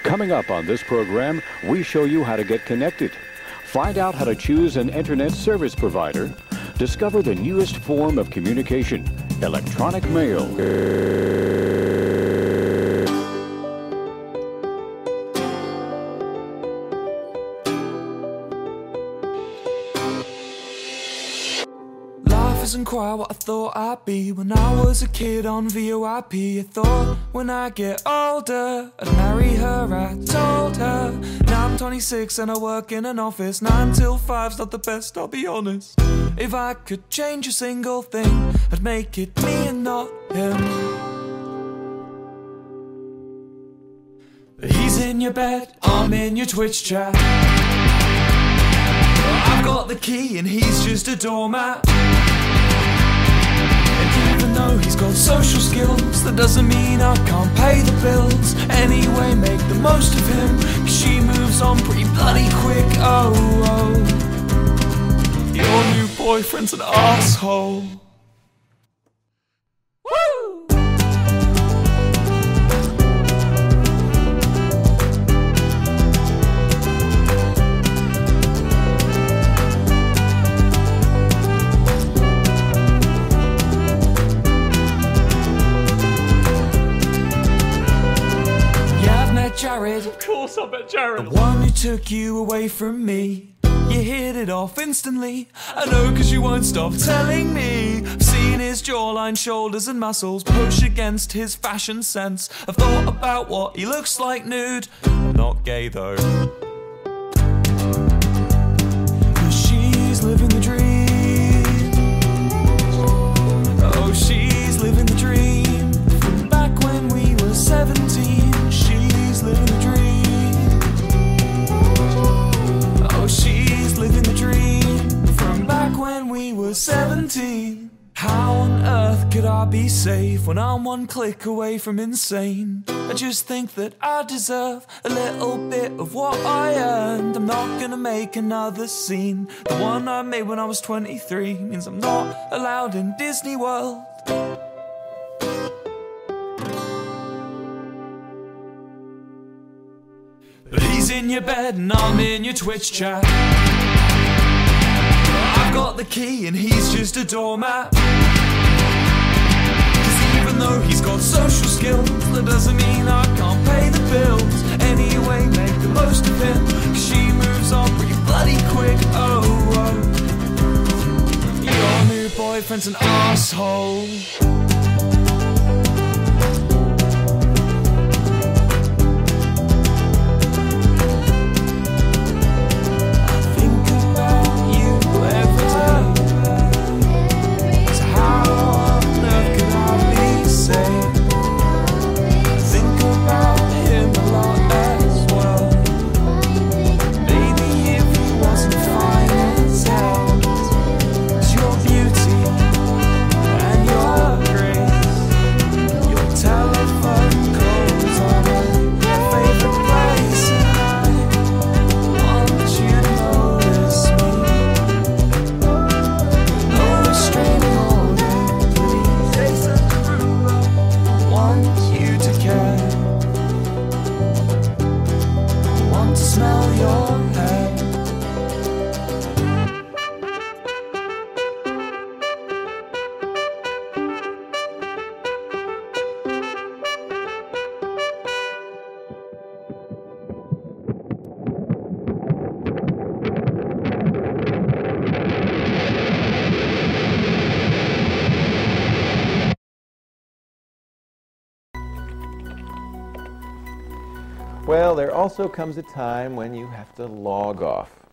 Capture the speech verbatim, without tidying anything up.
Coming up on this program, we show you how to get connected. Find out how to choose an internet service provider. Discover the newest form of communication, electronic mail. Isn't quite what I thought I'd be when I was a kid on V O I P. I thought when I get older I'd marry her, I told her. Now I'm twenty-six and I work in an office. Nine till five's not the best, I'll be honest. If I could change a single thing, I'd make it me and not him. He's in your bed, I'm in your Twitch chat. I've got the key and he's just a doormat. Even though he's got social skills, that doesn't mean I can't pay the bills. Anyway, make the most of him, 'cause she moves on pretty bloody quick. Oh, oh, your new boyfriend's an asshole. Jared, of course I bet Jared. The one who took you away from me. You hit it off instantly. I know, 'cause you won't stop telling me. I've seen his jawline, shoulders and muscles push against his fashion sense. I've thought about what he looks like nude. I'm not gay though. 'Cause she's living the dream. Oh, she's living the dream. From back when we were seventeen. She's living the dream. Oh, she's living the dream. From back when we were seventeen. How on earth could I be safe when I'm one click away from insane? I just think that I deserve a little bit of what I earned. I'm not gonna make another scene. The one I made when I was twenty-three means I'm not allowed in Disney World. But he's in your bed and I'm in your Twitch chat. I've got the key and he's just a doormat. 'Cause even though he's got social skills, that doesn't mean I can't pay the bills. Anyway, make the most of him, 'cause she moves on pretty bloody quick. Oh, oh, your new boyfriend's an asshole. Well, there also comes a time when you have to log off.